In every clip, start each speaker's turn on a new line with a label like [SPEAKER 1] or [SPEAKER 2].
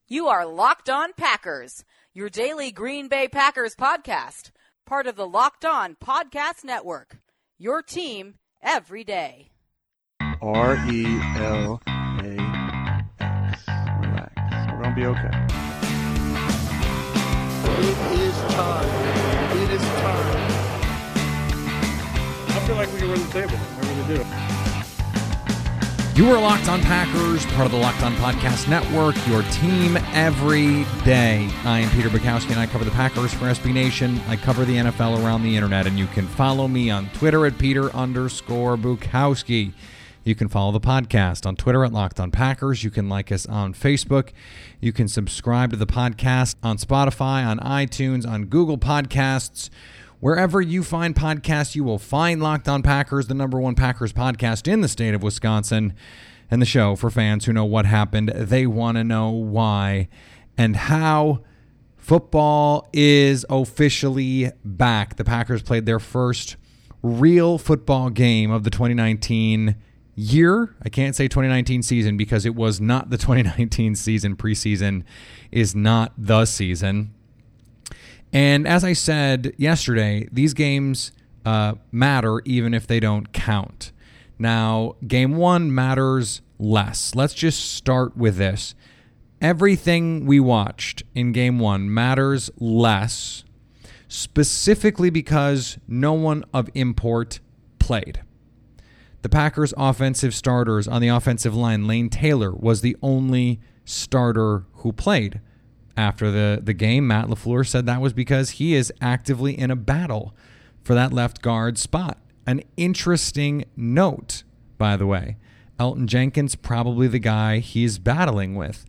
[SPEAKER 1] You are Locked On Packers, your daily Green Bay Packers podcast, part of the Locked On Podcast Network, your team every day.
[SPEAKER 2] RELAX. Relax. We're going to be okay.
[SPEAKER 3] It is time. It is time.
[SPEAKER 2] I feel like we can run the table. I really do.
[SPEAKER 4] You are Locked On Packers, part of the Locked On Podcast Network, your team every day. I am Peter Bukowski, and I cover the Packers for SB Nation. I cover the NFL around the internet, and you can follow me on Twitter at Peter_Bukowski. You can follow the podcast on Twitter at Locked On Packers. You can like us on Facebook. You can subscribe to the podcast on Spotify, on iTunes, on Google Podcasts. Wherever you find podcasts, you will find Locked On Packers, the number one Packers podcast in the state of Wisconsin, and the show for fans who know what happened. They want to know why and how. Football is officially back. The Packers played their first real football game of the 2019 year. I can't say 2019 season because it was not the 2019 season. Preseason is not the season. And as I said yesterday, these games matter even if they don't count. Now, game one matters less. Let's just start with this. Everything we watched in game one matters less, specifically because no one of import played. The Packers' offensive starters on the offensive line, Lane Taylor, was the only starter who played. After the game, Matt LaFleur said that was because he is actively in a battle for that left guard spot. An interesting note, by the way. Elton Jenkins, probably the guy he's battling with.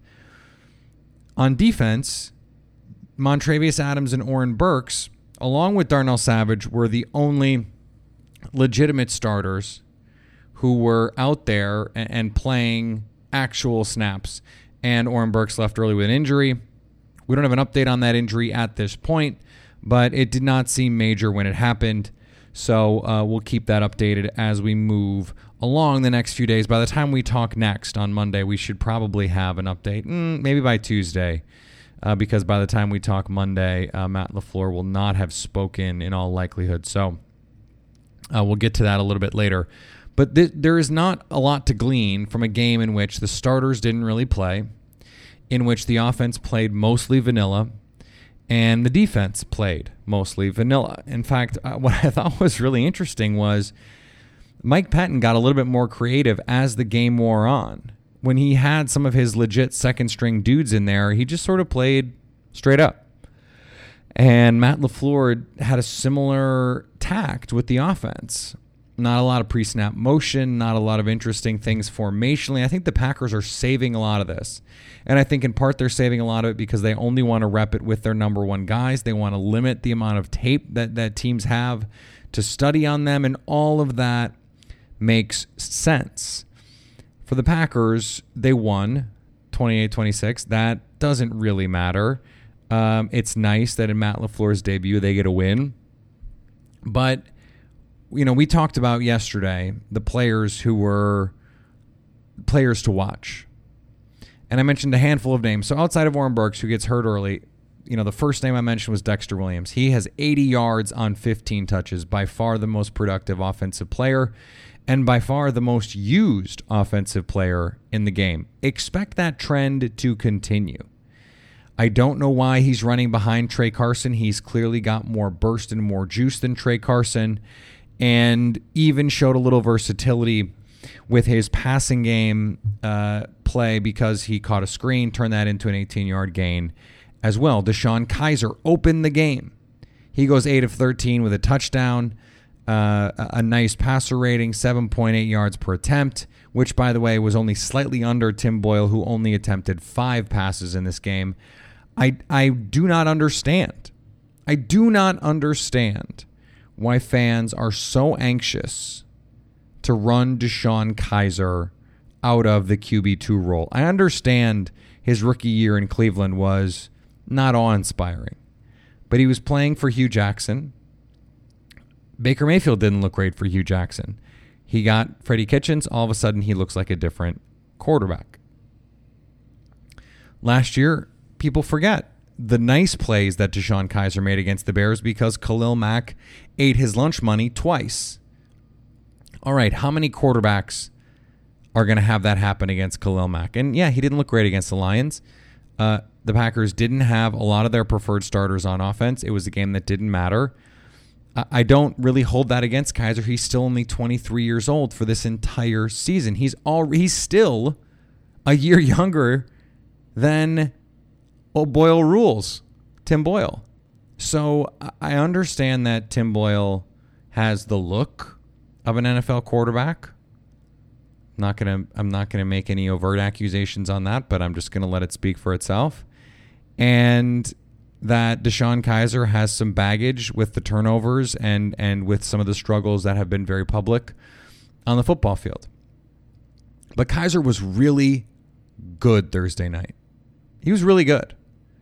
[SPEAKER 4] On defense, Montravius Adams and Oren Burks, along with Darnell Savage, were the only legitimate starters who were out there and playing actual snaps. And Oren Burks left early with an injury. We don't have an update on that injury at this point, but it did not seem major when it happened. So we'll keep that updated as we move along the next few days. By the time we talk next on Monday, we should probably have an update, maybe by Tuesday, because by the time we talk Monday, Matt LaFleur will not have spoken in all likelihood. So we'll get to that a little bit later. But there is not a lot to glean from a game in which the starters didn't really play, in which the offense played mostly vanilla, and the defense played mostly vanilla. In fact, what I thought was really interesting was Mike Pettine got a little bit more creative as the game wore on. When he had some of his legit second-string dudes in there, he just sort of played straight up. And Matt LaFleur had a similar tact with the offense. Not a lot of pre-snap motion, not a lot of interesting things formationally. I think the Packers are saving a lot of this. And I think in part they're saving a lot of it because they only want to rep it with their number one guys. They want to limit the amount of tape that teams have to study on them, and all of that makes sense. For the Packers, they won 28-26. That doesn't really matter. It's nice that in Matt LaFleur's debut they get a win. But we talked about yesterday the players who were players to watch. And I mentioned a handful of names. So outside of Oren Burks, who gets hurt early, the first name I mentioned was Dexter Williams. He has 80 yards on 15 touches, by far the most productive offensive player and by far the most used offensive player in the game. Expect that trend to continue. I don't know why he's running behind Trey Carson. He's clearly got more burst and more juice than Trey Carson, and even showed a little versatility with his passing game play because he caught a screen, turned that into an 18-yard gain as well. DeShone Kizer opened the game. He goes 8 of 13 with a touchdown, a nice passer rating, 7.8 yards per attempt, which, by the way, was only slightly under Tim Boyle, who only attempted 5 passes in this game. I do not understand. I do not understand why fans are so anxious to run DeShone Kizer out of the QB2 role. I understand his rookie year in Cleveland was not awe-inspiring, but he was playing for Hugh Jackson. Baker Mayfield didn't look great for Hugh Jackson. He got Freddie Kitchens. All of a sudden, he looks like a different quarterback. Last year, people forget the nice plays that DeShone Kizer made against the Bears because Khalil Mack ate his lunch money twice. All right, how many quarterbacks are going to have that happen against Khalil Mack? And yeah, he didn't look great against the Lions. The Packers didn't have a lot of their preferred starters on offense. It was a game that didn't matter. I don't really hold that against Kizer. He's still only 23 years old for this entire season. He's still a year younger than Boyle rules, Tim Boyle. So I understand that Tim Boyle has the look of an NFL quarterback. I'm not gonna make any overt accusations on that, but I'm just gonna let it speak for itself. And that DeShone Kizer has some baggage with the turnovers and with some of the struggles that have been very public on the football field. But Kizer was really good Thursday night. He was really good.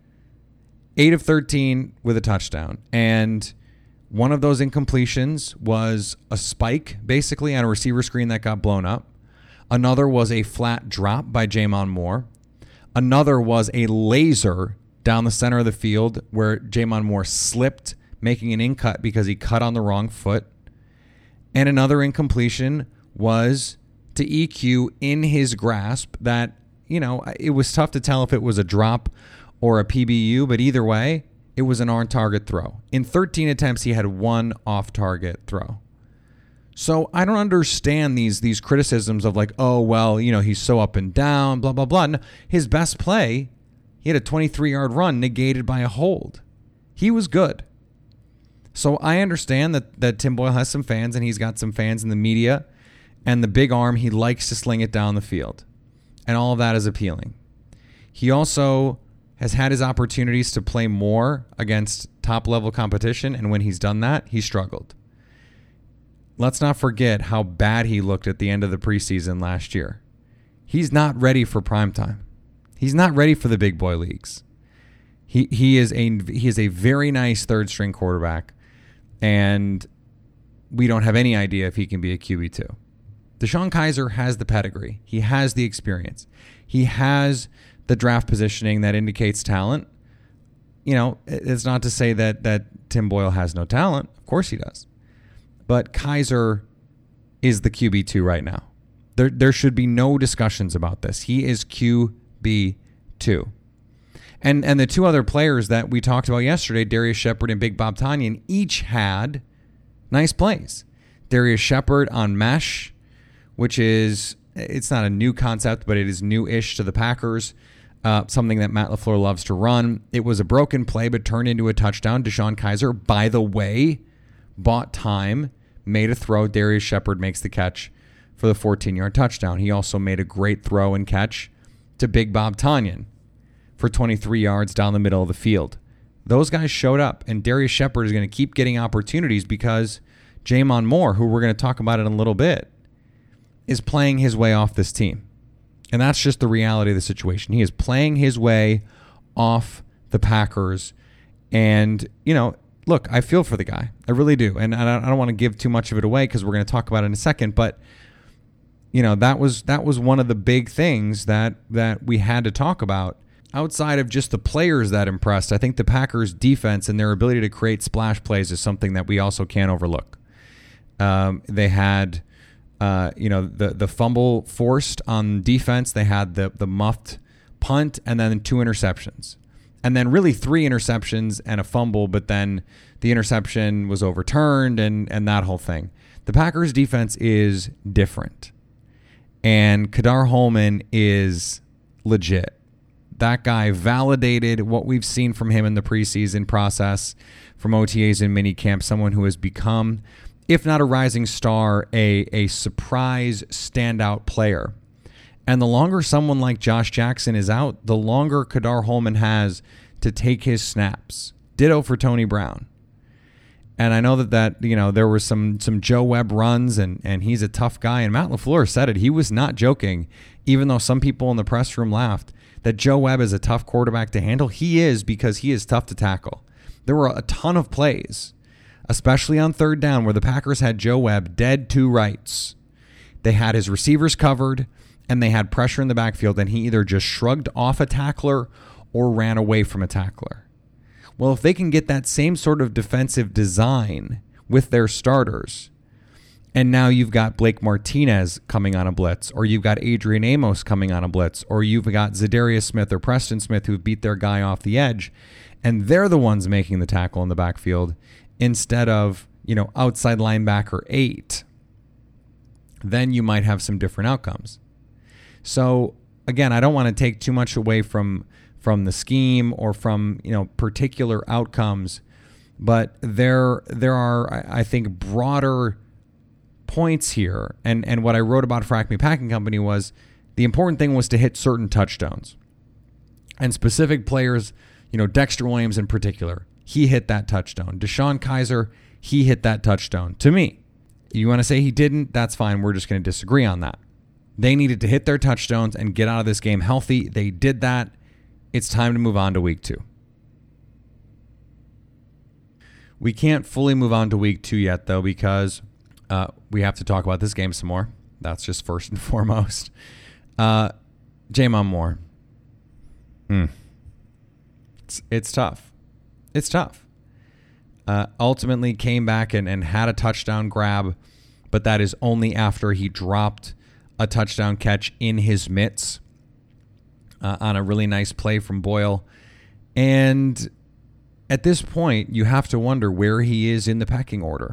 [SPEAKER 4] 8 of 13 with a touchdown. And one of those incompletions was a spike, basically, on a receiver screen that got blown up. Another was a flat drop by Jamon Moore. Another was a laser down the center of the field where Jamon Moore slipped, making an in-cut because he cut on the wrong foot. And another incompletion was to EQ in his grasp that, it was tough to tell if it was a drop or a PBU, but either way, it was an on-target throw. In 13 attempts, he had one off-target throw. So I don't understand these criticisms of like, oh, well, he's so up and down, blah, blah, blah. No, his best play, he had a 23-yard run negated by a hold. He was good. So I understand that Tim Boyle has some fans, and he's got some fans in the media, and the big arm, he likes to sling it down the field. And all of that is appealing. He also has had his opportunities to play more against top-level competition, and when he's done that, he struggled. Let's not forget how bad he looked at the end of the preseason last year. He's not ready for primetime. He's not ready for the big boy leagues. He is a very nice third-string quarterback, and we don't have any idea if he can be a QB2. DeShone Kizer has the pedigree. He has the experience. He has the draft positioning that indicates talent. It's not to say that Tim Boyle has no talent. Of course he does. But Kizer is the QB2 right now. There should be no discussions about this. He is QB2. And the two other players that we talked about yesterday, Darius Shepherd and Big Bob Tonyan, each had nice plays. Darius Shepherd on mesh, which it's not a new concept, but it is new-ish to the Packers. Something that Matt LaFleur loves to run. It was a broken play, but turned into a touchdown. DeShone Kizer, by the way, bought time, made a throw. Darius Shepherd makes the catch for the 14-yard touchdown. He also made a great throw and catch to Big Bob Tonyan for 23 yards down the middle of the field. Those guys showed up, and Darius Shepherd is going to keep getting opportunities because Jamon Moore, who we're going to talk about in a little bit, is playing his way off this team. And that's just the reality of the situation. He is playing his way off the Packers. And, look, I feel for the guy. I really do. And I don't want to give too much of it away because we're going to talk about it in a second. But, that was one of the big things that we had to talk about. Outside of just the players that impressed, I think the Packers' defense and their ability to create splash plays is something that we also can't overlook. They had... the fumble forced on defense. They had the muffed punt and then 2 interceptions. And then really 3 interceptions and a fumble, but then the interception was overturned and that whole thing. The Packers defense is different. And Kadar Hollman is legit. That guy validated what we've seen from him in the preseason process, from OTAs and minicamp, someone who has become, if not a rising star, a surprise standout player. And the longer someone like Josh Jackson is out, the longer Kadar Hollman has to take his snaps. Ditto for Tony Brown. And I know that there were some Joe Webb runs, and he's a tough guy. And Matt LaFleur said it. He was not joking, even though some people in the press room laughed, that Joe Webb is a tough quarterback to handle. He is, because he is tough to tackle. There were a ton of plays, especially on third down, where the Packers had Joe Webb dead to rights. They had his receivers covered, and they had pressure in the backfield, and he either just shrugged off a tackler or ran away from a tackler. Well, if they can get that same sort of defensive design with their starters, and now you've got Blake Martinez coming on a blitz, or you've got Adrian Amos coming on a blitz, or you've got Zadarius Smith or Preston Smith who beat their guy off the edge, and they're the ones making the tackle in the backfield instead of, outside linebacker 8, then you might have some different outcomes. So again, I don't want to take too much away from the scheme or from, particular outcomes, but there are, I think, broader points here. And what I wrote about for Acme Packing Company was the important thing was to hit certain touchdowns. And specific players, Dexter Williams in particular, he hit that touchdown. DeShone Kizer, he hit that touchdown. To me, you want to say he didn't? That's fine. We're just going to disagree on that. They needed to hit their touchdowns and get out of this game healthy. They did that. It's time to move on to week 2. We can't fully move on to week 2 yet, though, because we have to talk about this game some more. That's just first and foremost. J'Mon Moore. It's tough. It's tough. Ultimately came back and had a touchdown grab, but that is only after he dropped a touchdown catch in his mitts on a really nice play from Boyle. And at this point, you have to wonder where he is in the pecking order.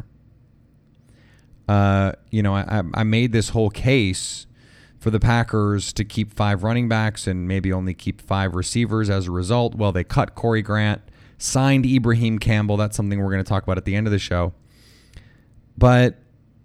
[SPEAKER 4] I made this whole case for the Packers to keep 5 running backs and maybe only keep 5 receivers as a result. Well, they cut Corey Grant, signed Ibrahim Campbell. That's something we're going to talk about at the end of the show. But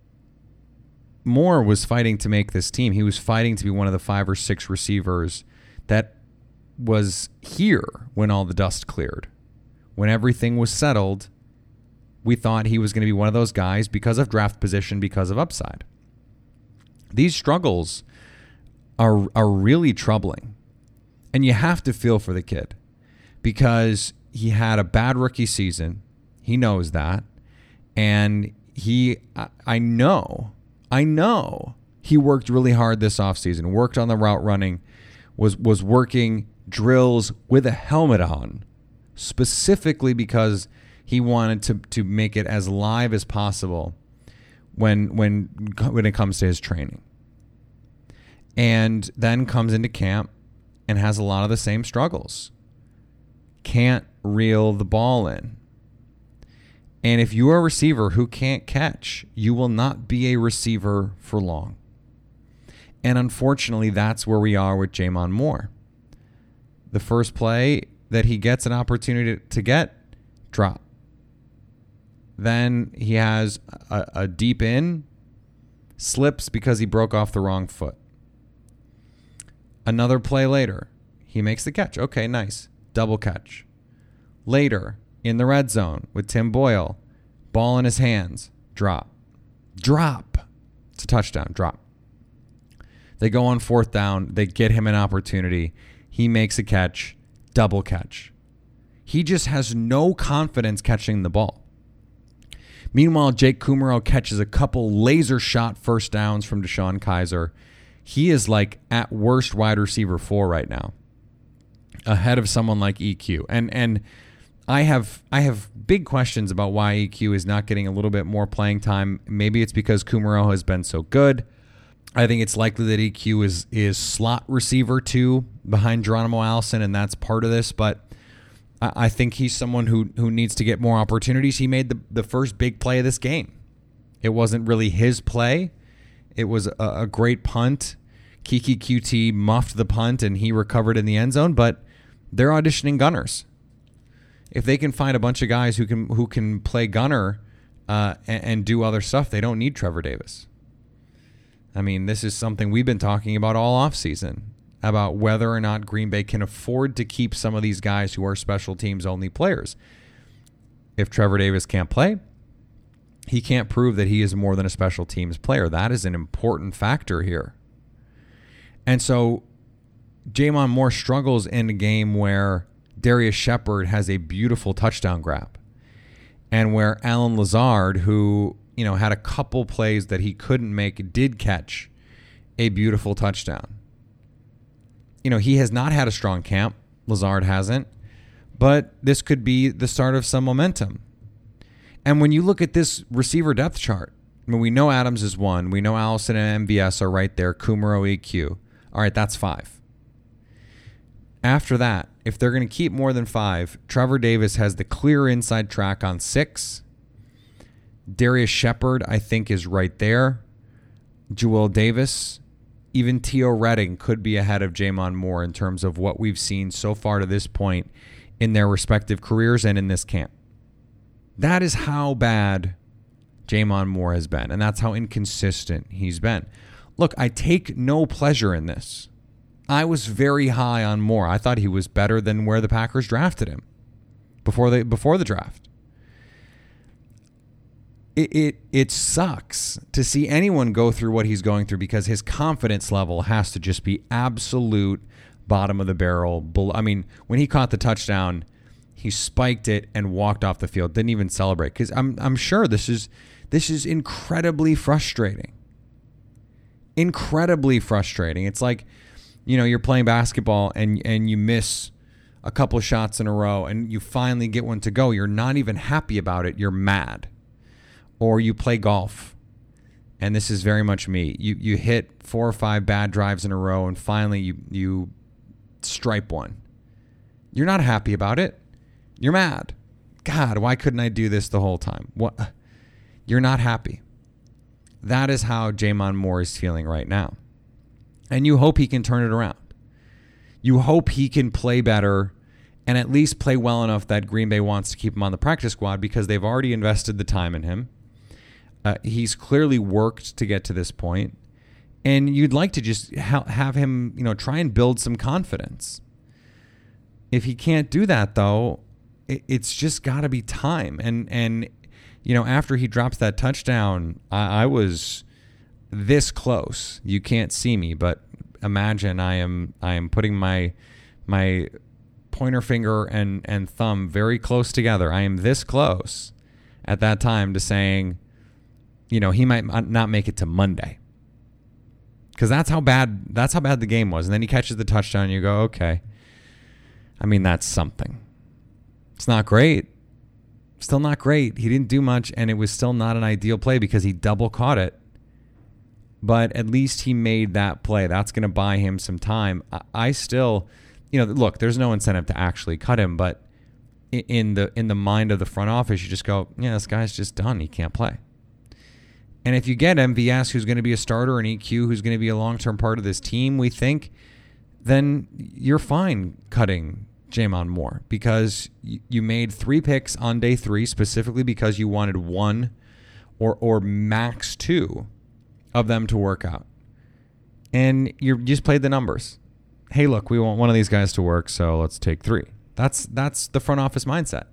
[SPEAKER 4] Moore was fighting to make this team. He was fighting to be one of the 5 or 6 receivers that was here when all the dust cleared. When everything was settled, we thought he was going to be one of those guys because of draft position, because of upside. These struggles are really troubling. And you have to feel for the kid because he had a bad rookie season. He knows that. And I know he worked really hard this offseason, worked on the route running, was working drills with a helmet on, specifically because he wanted to make it as live as possible when it comes to his training. And then comes into camp and has a lot of the same struggles. Can't reel the ball in. And if you are a receiver who can't catch, you will not be a receiver for long. And unfortunately, that's where we are with J'Mon Moore. The first play that he gets an opportunity to get, drop. Then he has a deep in, slips because he broke off the wrong foot. Another play later, he makes the catch. Okay, nice. Double catch. Later, in the red zone with Tim Boyle, ball in his hands, drop. It's a touchdown, drop. They go on 4th down. They get him an opportunity. He makes a catch, double catch. He just has no confidence catching the ball. Meanwhile, Jake Kumerow catches a couple laser shot first downs from DeShone Kizer. He is like at worst wide receiver 4 right now, ahead of someone like EQ. And I have big questions about why EQ is not getting a little bit more playing time. Maybe it's because Kumerow has been so good. I think it's likely that EQ is slot receiver 2 behind Geronimo Allison, and that's part of this. But I think he's someone who needs to get more opportunities. He made the first big play of this game. It wasn't really his play. It was a great punt. Kiki QT muffed the punt, and he recovered in the end zone. But they're auditioning gunners. If they can find a bunch of guys who can play gunner and do other stuff, they don't need Trevor Davis. I mean, this is something we've been talking about all offseason, about whether or not Green Bay can afford to keep some of these guys who are special teams only players. If Trevor Davis can't play, he can't prove that he is more than a special teams player. That is an important factor here. And so J'Mon Moore struggles in a game where Darius Shepard has a beautiful touchdown grab, and where Allen Lazard, who had a couple plays that he couldn't make, did catch a beautiful touchdown. He has not had a strong camp. Lazard hasn't. But this could be the start of some momentum. And when you look at this receiver depth chart, I mean, we know Adams is 1. We know Allison and MVS are right there. Kumaro, EQ. All right, that's 5. After that, if they're going to keep more than 5, Trevor Davis has the clear inside track on 6. Darius Shepard, I think, is right there. Joel Davis. Even Theo Redding could be ahead of Jamon Moore in terms of what we've seen so far to this point in their respective careers and in this camp. That is how bad Jamon Moore has been, and that's how inconsistent he's been. Look, I take no pleasure in this. I was very high on Moore. I thought he was better than where the Packers drafted him before the draft. It sucks to see anyone go through what he's going through because his confidence level has to just be absolute bottom of the barrel. I mean, when he caught the touchdown, he spiked it and walked off the field. Didn't even celebrate because I'm sure this is incredibly frustrating. Incredibly frustrating. It's like, you know, you're playing basketball and you miss a couple of shots in a row and you finally get one to go. You're not even happy about it. You're mad. Or you play golf, and this is very much me. You hit 4 or 5 bad drives in a row, and finally you stripe one. You're not happy about it. You're mad. God, why couldn't I do this the whole time? What? You're not happy. That is how Jamon Moore is feeling right now. And you hope he can turn it around. You hope he can play better and at least play well enough that Green Bay wants to keep him on the practice squad because they've already invested the time in him. He's clearly worked to get to this point, and you'd like to just have him, you know, try and build some confidence. If he can't do that, though, it's just got to be time. And you know, after he drops that touchdown, I was this close. You can't see me, but imagine I am putting my pointer finger and thumb very close together. I am this close at that time to saying, you know, he might not make it to Monday. Because that's how bad the game was. And then he catches the touchdown and you go, okay. I mean, that's something. It's not great. Still not great. He didn't do much, and it was still not an ideal play because he double caught it. But at least he made that play. That's going to buy him some time. I still, you know, look, there's no incentive to actually cut him, but in the mind of the front office, you just go, yeah, this guy's just done. He can't play. And if you get MVS, who's going to be a starter, and EQ, who's going to be a long-term part of this team, we think, then you're fine cutting Jamon Moore because you made 3 picks on day 3 specifically because you wanted 1 or max 2 of them to work out. And you just played the numbers. Hey, look, we want one of these guys to work, so let's take 3. That's the front office mindset.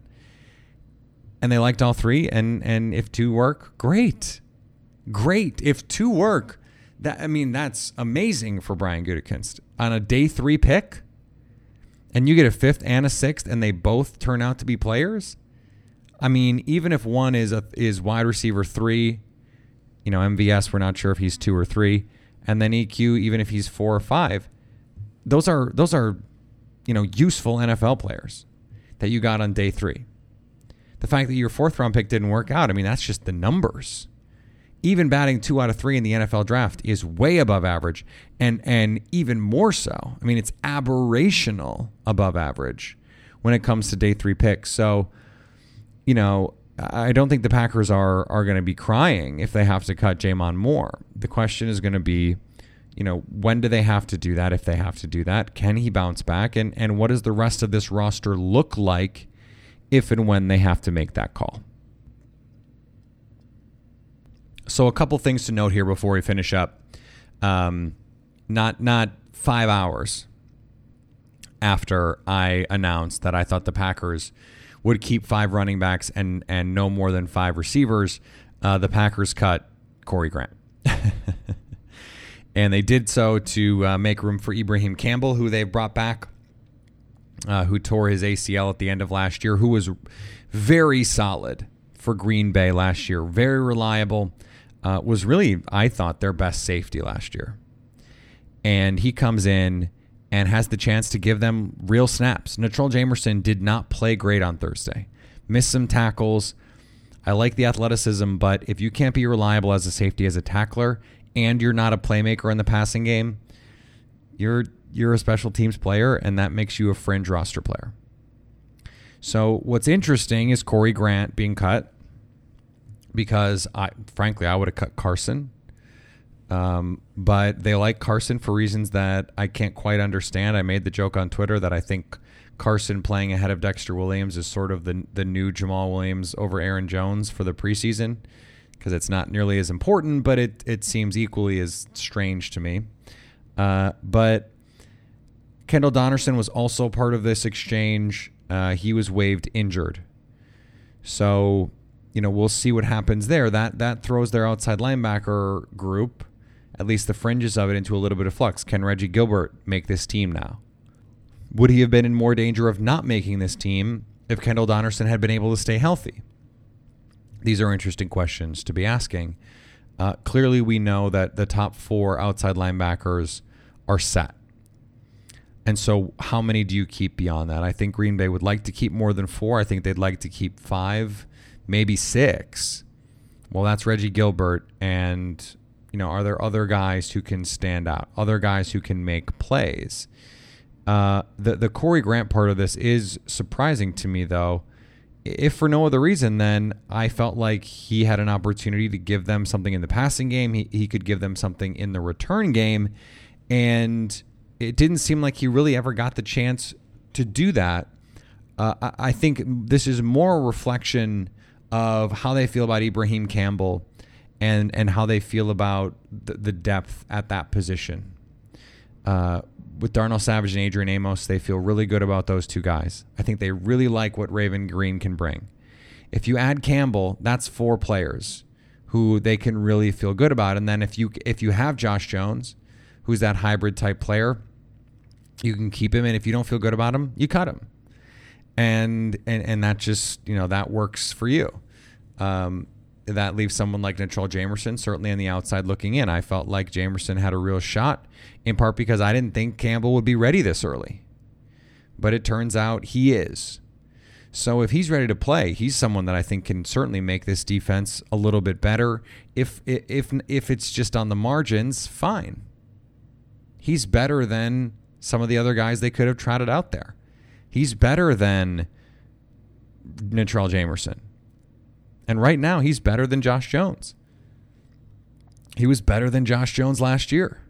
[SPEAKER 4] And they liked all 3, and if 2 work, great. Great. If 2 work, that's amazing for Brian Gutekunst. On a day 3 pick, and you get a 5th and a 6th, and they both turn out to be players. I mean, even if one is wide receiver 3, you know, MVS, we're not sure if he's 2 or 3, and then EQ, even if he's 4 or 5, those are you know, useful NFL players that you got on day 3. The fact that your 4th round pick didn't work out, I mean, that's just the numbers. Even batting 2 out of 3 in the NFL draft is way above average, and even more so. I mean, it's aberrational above average when it comes to day 3 picks. So, you know, I don't think the Packers are going to be crying if they have to cut Jamon Moore. The question is going to be, you know, when do they have to do that? If they have to do that, can he bounce back? And what does the rest of this roster look like if and when they have to make that call? So a couple things to note here before we finish up. Not 5 hours after I announced that I thought the Packers would keep 5 running backs and no more than 5 receivers, the Packers cut Corey Grant. And they did so to make room for Ibrahim Campbell, who they've brought back, who tore his ACL at the end of last year, who was very solid for Green Bay last year, very reliable. Was really, I thought, their best safety last year. And he comes in and has the chance to give them real snaps. Natrell Jamerson did not play great on Thursday. Missed some tackles. I like the athleticism, but if you can't be reliable as a safety, as a tackler, and you're not a playmaker in the passing game, you're a special teams player, and that makes you a fringe roster player. So what's interesting is Corey Grant being cut, because frankly, I would have cut Carson. But they like Carson for reasons that I can't quite understand. I made the joke on Twitter that I think Carson playing ahead of Dexter Williams is sort of the new Jamal Williams over Aaron Jones for the preseason, because it's not nearly as important, but it seems equally as strange to me. But Kendall Donnerson was also part of this exchange. He was waived injured. So, we'll see what happens there. That throws their outside linebacker group, at least the fringes of it, into a little bit of flux. Can Reggie Gilbert make this team now? Would he have been in more danger of not making this team if Kendall Donnerson had been able to stay healthy? These are interesting questions to be asking. Clearly, we know that the top 4 outside linebackers are set. And so how many do you keep beyond that? I think Green Bay would like to keep more than 4. I think they'd like to keep 5, maybe 6. Well, that's Reggie Gilbert. And, are there other guys who can stand out? Other guys who can make plays? The Corey Grant part of this is surprising to me, though. If for no other reason, then I felt like he had an opportunity to give them something in the passing game. He could give them something in the return game. And it didn't seem like he really ever got the chance to do that. I think this is more a reflection of how they feel about Ibrahim Campbell and how they feel about the depth at that position. With Darnell Savage and Adrian Amos, they feel really good about those 2 guys. I think they really like what Raven Green can bring. If you add Campbell, that's 4 players who they can really feel good about. And then if you have Josh Jones, who's that hybrid type player, you can keep him. And if you don't feel good about him, you cut him. And that just, that works for you. That leaves someone like Natrell Jamerson certainly on the outside looking in. I felt like Jamerson had a real shot, in part because I didn't think Campbell would be ready this early. But it turns out he is. So if he's ready to play, he's someone that I think can certainly make this defense a little bit better. If it's just on the margins, fine. He's better than some of the other guys they could have trotted out there. He's better than Natrell Jamerson. And right now, he's better than Josh Jones. He was better than Josh Jones last year.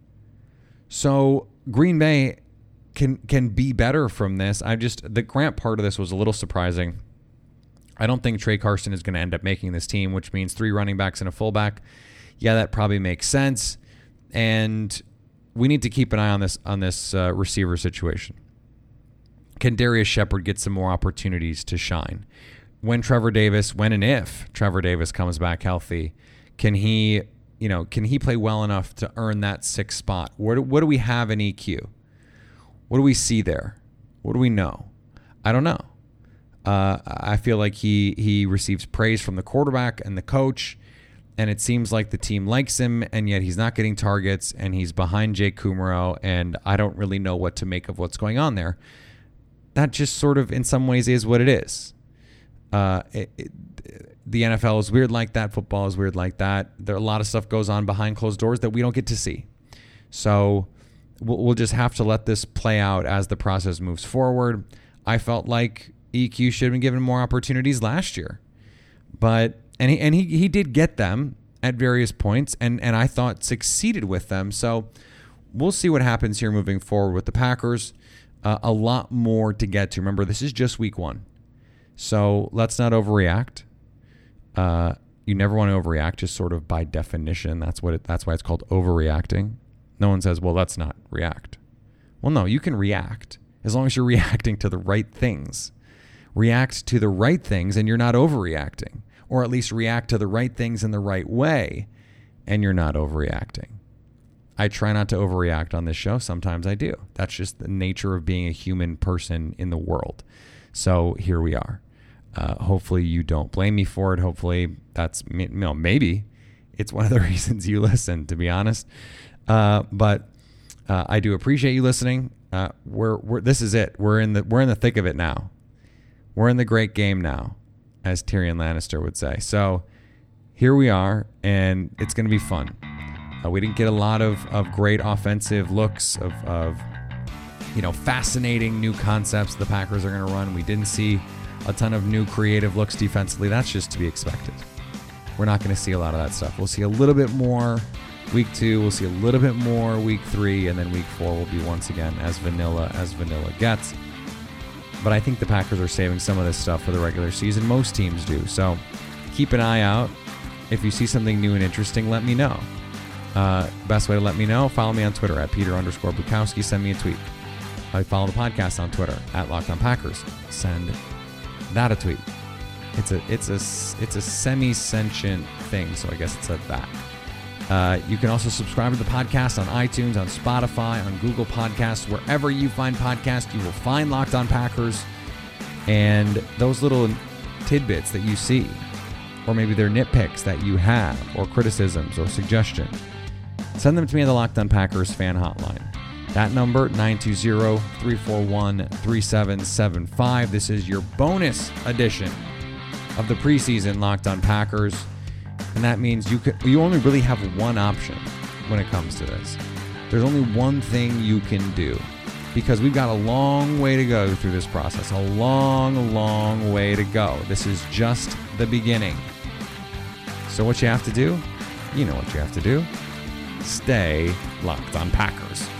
[SPEAKER 4] So Green Bay can be better from this. The Grant part of this was a little surprising. I don't think Trey Carson is going to end up making this team, which means 3 running backs and a fullback. Yeah, that probably makes sense. And we need to keep an eye on this receiver situation. Can Darius Shepard get some more opportunities to shine? When and if Trevor Davis comes back healthy, can he play well enough to earn that 6th spot? What do we have in EQ? What do we see there? What do we know? I don't know. I feel like he receives praise from the quarterback and the coach, and it seems like the team likes him, and yet he's not getting targets, and he's behind Jake Kumerow, and I don't really know what to make of what's going on there. That just sort of, in some ways, is what it is. The NFL is weird like that. Football is weird like that. There a lot of stuff goes on behind closed doors that we don't get to see. So we'll just have to let this play out as the process moves forward. I felt like EQ should have been given more opportunities last year, but he did get them at various points, and I thought succeeded with them. So we'll see what happens here moving forward with the Packers. A lot more to get to. Remember, this is just week 1. So let's not overreact. You never want to overreact, just sort of by definition. That's why it's called overreacting. No one says, well, let's not react. Well, no, you can react as long as you're reacting to the right things. React to the right things and you're not overreacting. Or at least react to the right things in the right way and you're not overreacting. I try not to overreact on this show. Sometimes I do. That's just the nature of being a human person in the world. So here we are. Hopefully you don't blame me for it. Hopefully maybe it's one of the reasons you listen, to be honest. But I do appreciate you listening. This is it. We're in the thick of it now. We're in the great game now, as Tyrion Lannister would say. So here we are, and it's going to be fun. We didn't get a lot of great offensive looks of fascinating new concepts the Packers are going to run. We didn't see a ton of new creative looks defensively. That's just to be expected. We're not going to see a lot of that stuff. We'll see a little bit more week 2. We'll see a little bit more week 3, and then week 4 will be once again as vanilla gets. But I think the Packers are saving some of this stuff for the regular season. Most teams do. So keep an eye out. If you see something new and interesting, let me know. Best way to let me know, follow me on Twitter at Peter_Bukowski. Send me a tweet. Follow the podcast on Twitter at Locked On Packers. Send that a tweet. It's a semi-sentient thing, so I guess it said that. You can also subscribe to the podcast on iTunes, on Spotify, on Google Podcasts. Wherever you find podcasts, you will find Locked On Packers. And those little tidbits that you see, or maybe they're nitpicks that you have, or criticisms or suggestions, send them to me at the Locked On Packers fan hotline. That number, 920-341-3775. This is your bonus edition of the preseason Locked On Packers. And that means you only really have one option when it comes to this. There's only one thing you can do, because we've got a long way to go through this process. A long, long way to go. This is just the beginning. So what you have to do, you know what you have to do. Stay Locked On Packers.